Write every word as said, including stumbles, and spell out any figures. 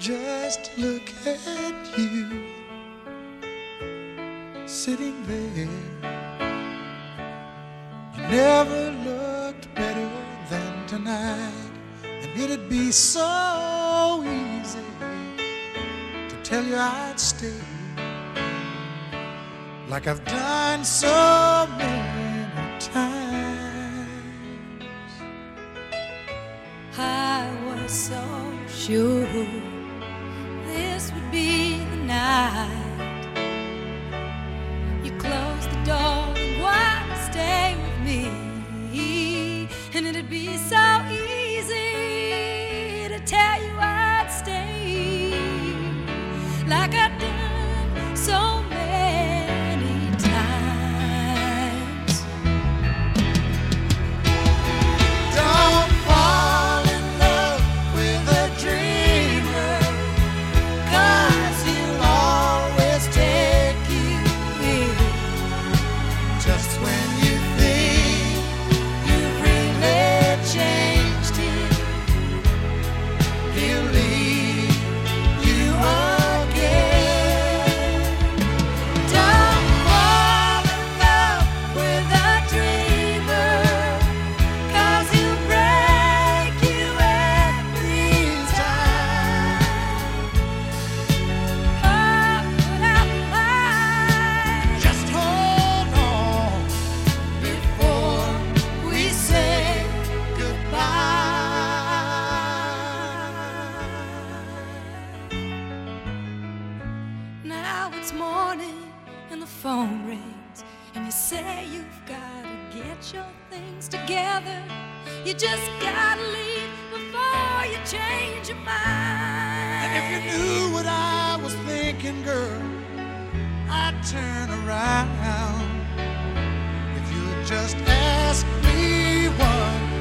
Just look at you sitting there. You never looked better than tonight, and it'd be so easy to tell you I'd stay, like I've done so many times. I was so sure this would be the night you closed the door and wanted to stay with me, and it'd be so easy to tell you I'd stay, like I've done so many times. Don't fall in love with a dreamer, 'cause he'll always take you in just when you think you've really changed him. He'll leave you again. Don't fall in love with a dreamer, 'cause he'll break you every time. Oh, but I lied. Just hold on before we say goodbye. Now it's morning and the phone rings, and you say you've gotta get your things together. You just gotta leave before you change your mind. And if you knew what I was thinking, girl, I'd turn around. If you'd just ask me one